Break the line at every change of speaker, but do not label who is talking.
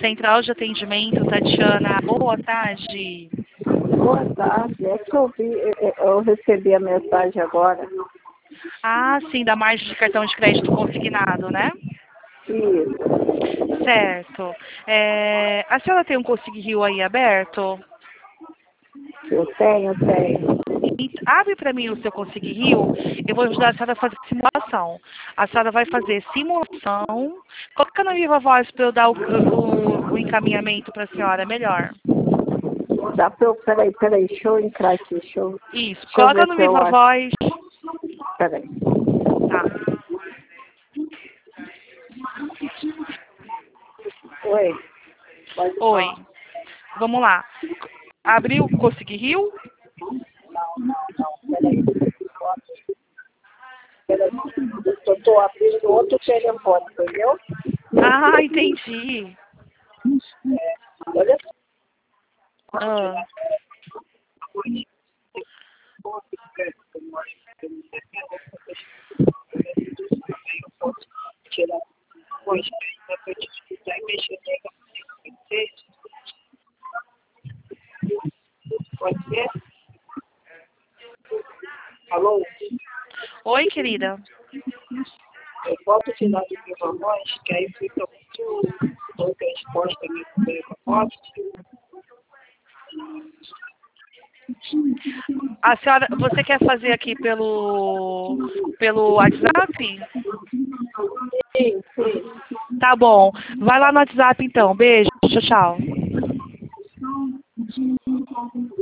Central de Atendimento, Tatiana. Boa tarde.
Boa tarde. É que eu recebi a mensagem agora.
Ah, sim, da margem de cartão de crédito consignado, né?
Isso.
Certo. A senhora tem um Consigne Rio aí aberto?
Eu tenho.
Abre para mim o seu Consigne Rio, eu vou ajudar a senhora a fazer simulação. A senhora vai fazer simulação. Coloca na Viva Voz para eu dar o encaminhamento para a senhora, melhor.
Dá pra eu... Peraí. Deixa eu entrar aqui.
Isso.
Deixa eu
Coloca
ver
no
se eu
Viva
acho.
Voz.
Peraí.
Tá.
Oi. Pode
Oi.
falar.
Vamos lá. Abriu o Consigne Rio?
Peraí. Eu tô abrindo outro telefone, entendeu?
Ah, entendi.
Olha só.
Ah.
Tirar coisa pra eu te explicar e mexer nele. Pode ser? Alô?
Oi, querida.
Eu posso tirar de viva voz, que aí fica muito pouca resposta mesmo. Posso?
A senhora, você quer fazer aqui pelo WhatsApp?
Sim.
Tá bom. Vai lá no WhatsApp então. Beijo. Tchau, tchau.